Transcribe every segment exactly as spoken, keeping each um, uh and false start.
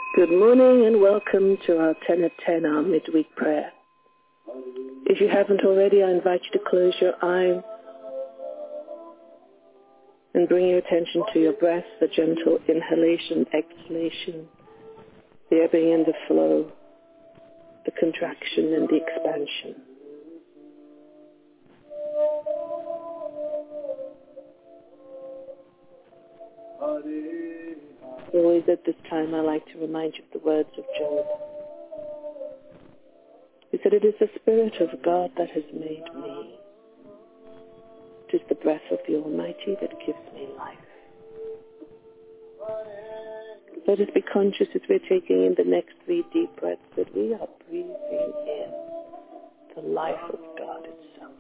Good morning and welcome to our ten at ten, our midweek prayer. If you haven't already, I invite you to close your eyes and bring your attention to your breath, the gentle inhalation, exhalation, the ebbing and the flow, the contraction and the expansion. Always at this time, I like to remind you of the words of Job. He said, "It is the Spirit of God that has made me. It is the breath of the Almighty that gives me life." Let us be conscious as we're taking in the next three deep breaths that we are breathing in the life of God itself.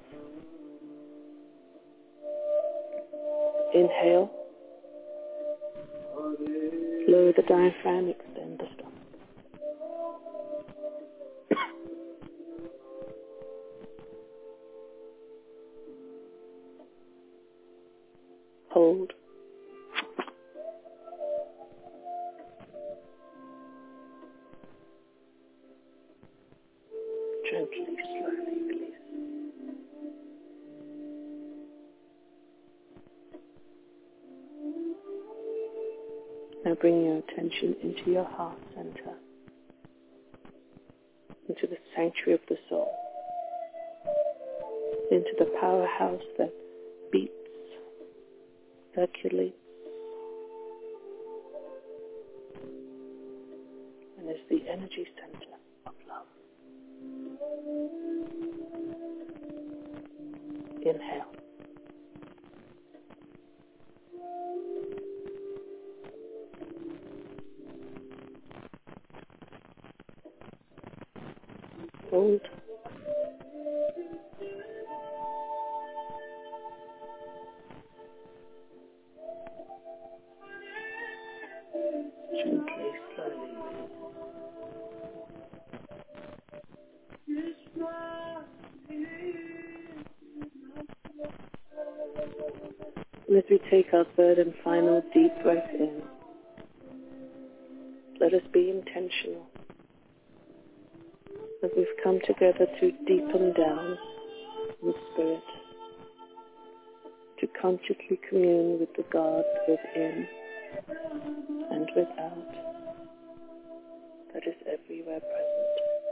Inhale. Lower the diaphragm, extend the stomach. Hold. Gently, slowly release. Now bring your attention into your heart center, into the sanctuary of the soul, into the powerhouse that beats, circulates, and is the energy center of love. Inhale. Hold. Gently, slowly release. And as we take our third and final deep breath in, let us be intentional as we've come together to deepen down in spirit, to consciously commune with the God within and without that is everywhere present.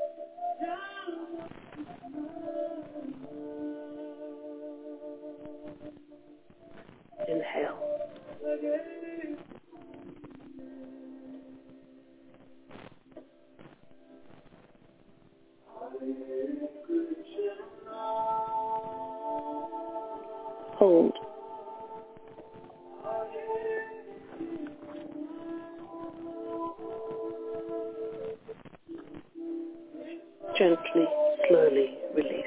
Inhale. Hold. Gently, slowly release.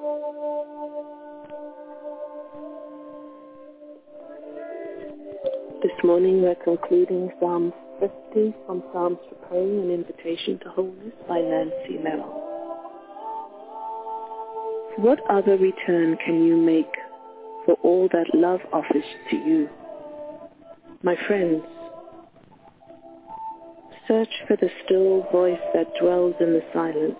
This morning we're concluding Psalm fifty from Psalms for Praying, an Invitation to Wholeness by Nancy Merrill. What other return can you make for all that love offers to you? My friends, search for the still voice that dwells in the silence.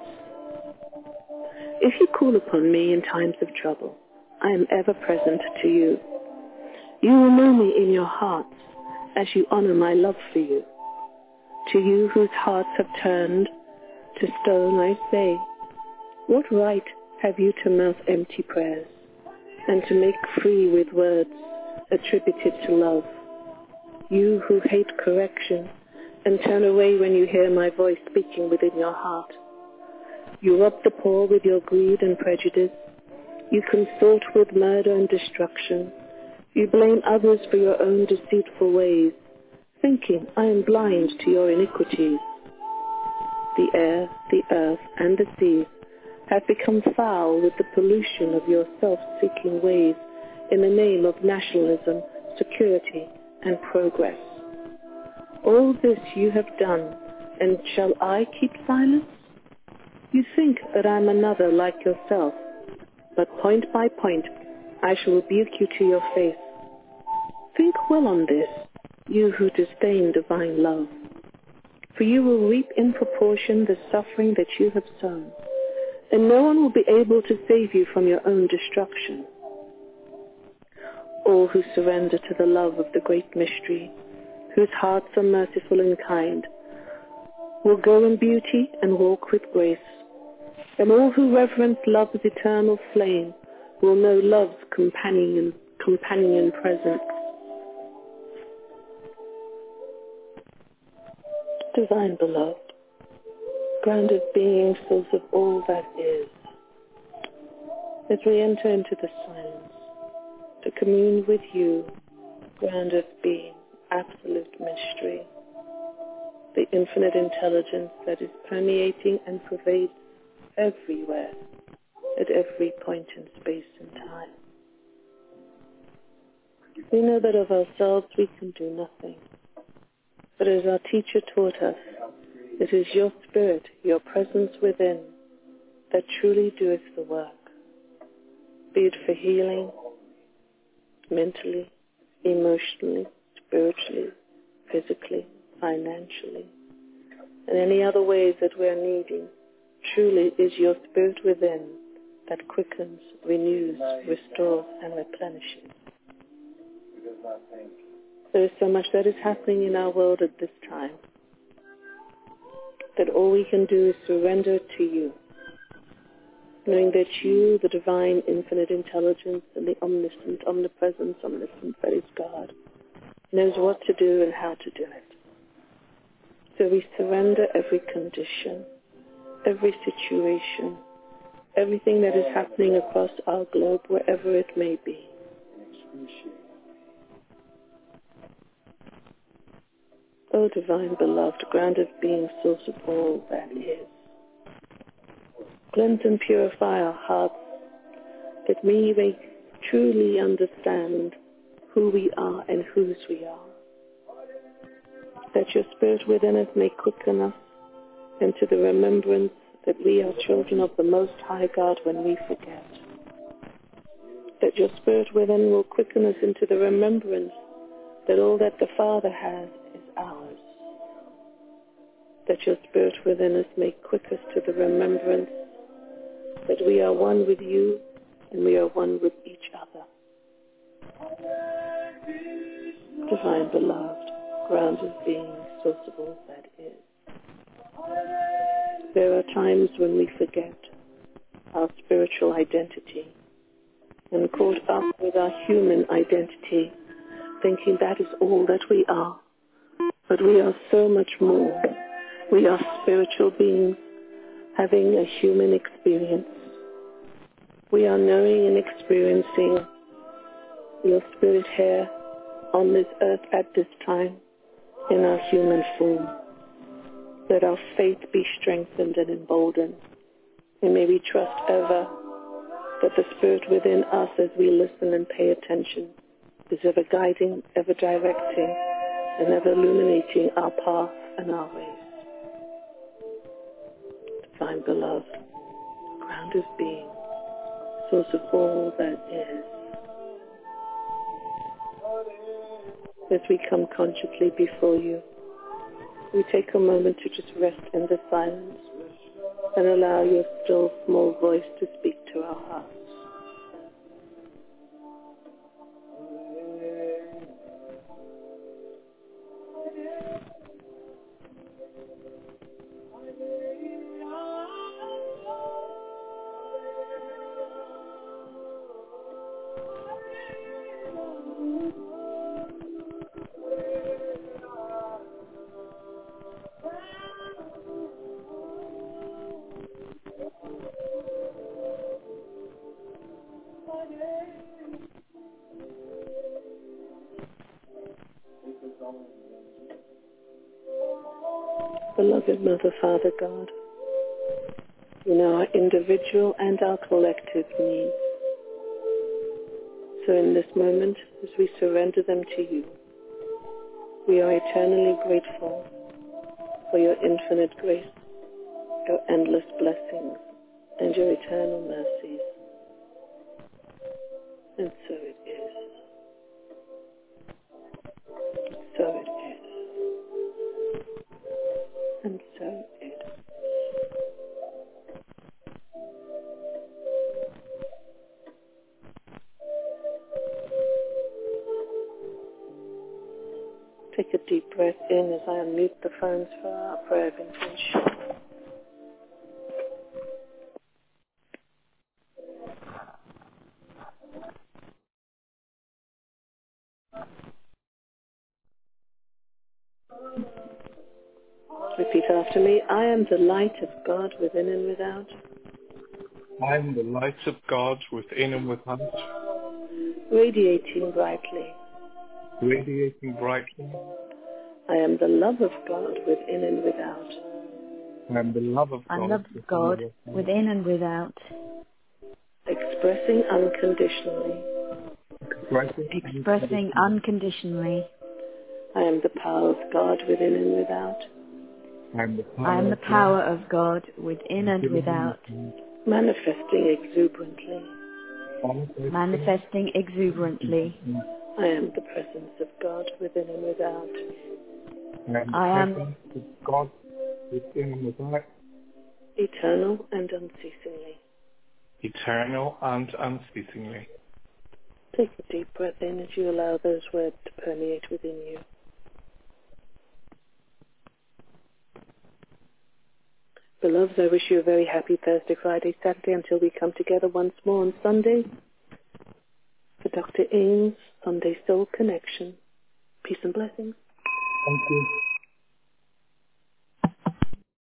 If you call upon me in times of trouble, I am ever present to you. You will know me in your hearts as you honor my love for you. To you whose hearts have turned to stone, I say, what right have you to mouth empty prayers and to make free with words attributed to love? You who hate correction and turn away when you hear my voice speaking within your heart. You rob the poor with your greed and prejudice. You consort with murder and destruction. You blame others for your own deceitful ways, thinking I am blind to your iniquities. The air, the earth, and the seas have become foul with the pollution of your self-seeking ways in the name of nationalism, security, and progress. All this you have done, and shall I keep silence? You think that I am another like yourself, but point by point I shall rebuke you to your face. Think well on this, you who disdain divine love. For you will reap in proportion the suffering that you have sown, and no one will be able to save you from your own destruction. All who surrender to the love of the great mystery, whose hearts are merciful and kind, will go in beauty and walk with grace. And all who reverence love's eternal flame will know love's companion, companion presence. Divine beloved, grounded being, source of all that is, as we enter into the silence to commune with you, grounded being, absolute mystery, the infinite intelligence that is permeating and pervades everywhere, at every point in space and time. We know that of ourselves we can do nothing. But as our teacher taught us, it is your spirit, your presence within, that truly doeth the work, be it for healing, mentally, emotionally, spiritually, physically, financially, and any other ways that we are needing. Truly is your spirit within that quickens, renews, restores, and replenishes. There is so much that is happening in our world at this time that all we can do is surrender it to you, knowing that you, the divine infinite intelligence and the omniscient, omnipresent, omniscient that is God, knows what to do and how to do it. So we surrender every condition, every situation, everything that is happening across our globe, wherever it may be. O divine beloved, grounded being, source of all that is, cleanse and purify our hearts that we may truly understand who we are and whose we are. That your spirit within us may quicken us into the remembrance that we are children of the Most High God when we forget. That your spirit within will quicken us into the remembrance that all that the Father has is ours. That your spirit within us may quick us to the remembrance that we are one with you and we are one with each other. Divine beloved, grounded being, source of all that is. There are times when we forget our spiritual identity and caught up with our human identity, thinking that is all that we are. But we are so much more. We are spiritual beings having a human experience. We are knowing and experiencing your spirit here on this earth at this time in our human form. Let our faith be strengthened and emboldened. And may we trust ever that the spirit within us, as we listen and pay attention, is ever guiding, ever directing, and ever illuminating our path and our ways. Divine beloved, grounded being, source of all that is. As we come consciously before you, we take a moment to just rest in the silence and allow your still small voice to speak to our hearts. Beloved Mother, Father, God, you know our individual and our collective needs. So in this moment, as we surrender them to you, we are eternally grateful for your infinite grace, your endless blessings, and your eternal mercies. And so it is. So it is. And so it is. Take a deep breath in as I unmute the phones for our prayer of intention. Repeat after me. I am the light of God within and without. I am the light of God within and without, Radiating brightly. radiating brightly. I am the love of God within and without. I am the love of I God love within God and without, within and without, Expressing unconditionally. expressing expressing unconditionally. I am the power of God within and without. I am the power, I am the of power God of God within and within without, and Manifesting exuberantly. without, manifesting exuberantly. I am the presence of God within and without. I am the I am presence of God within and without, Eternal and unceasingly. eternal and unceasingly. Take a deep breath in as you allow those words to permeate within you. Beloveds, I wish you a very happy Thursday, Friday, Saturday until we come together once more on Sunday for Doctor Ames' Sunday Soul Connection. Peace and blessings. Thank you.